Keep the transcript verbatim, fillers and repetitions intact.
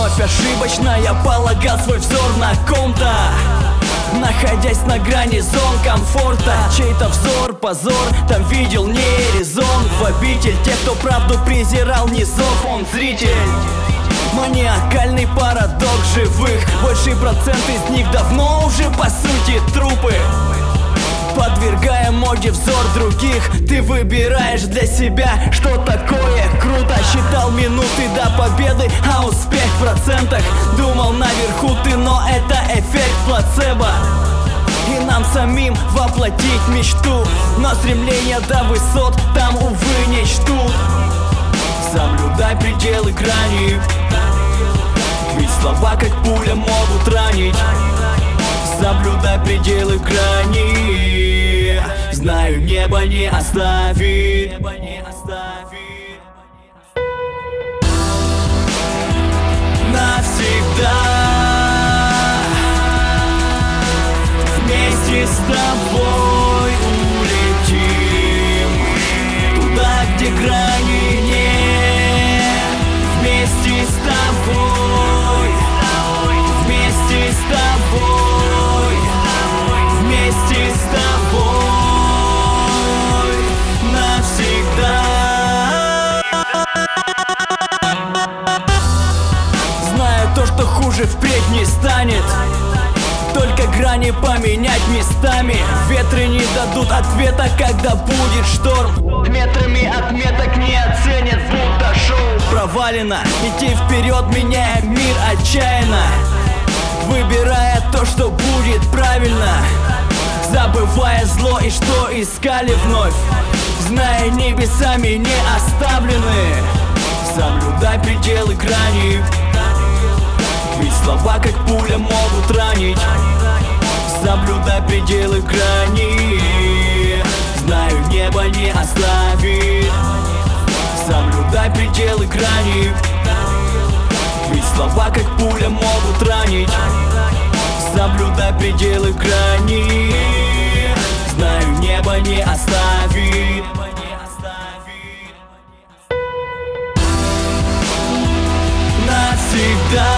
Вновь ошибочно я полагал свой взор на ком-то, находясь на грани зон комфорта. Чей-то взор, позор, там видел не резон. В обитель тех, кто правду презирал, низов. Он зритель, маниакальный парадокс живых. Больший процент из них давно уже по сути трупы. Подвергая моде взор других, ты выбираешь для себя, что такое круто. Считал минуты до победы, а успех в процентах. Думал, наверху ты, но это эффект плацебо. И нам самим воплотить мечту, но стремление до высот там, увы, не чтут. Соблюдай пределы грани, ведь слова как пуля могут ранить. Соблюдай пределы грани, знаю, небо не оставит. Навсегда вместе с тобой улетим туда, где грани нет. Вместе с тобой, вместе с тобой, вместе с тобой навсегда. Знаю то, что хуже впредь не станет, только грани поменять местами. Ветры не дадут ответа, когда будет шторм. Метрами отметок не оценят, будто шоу провалено. Идти вперед, меняя мир отчаянно, выбирая то, что будет правильно, забывая зло и что искали вновь, зная, небесами не оставлены. Соблюдай пределы грани, ведь слова как пуля могут ранить. Соблюдай пределы грани, знаю, небо не оставит. Соблюдай пределы грани, ведь слова как пуля могут ранить. Соблюдай пределы грани, знаю, небо не оставит. Навсегда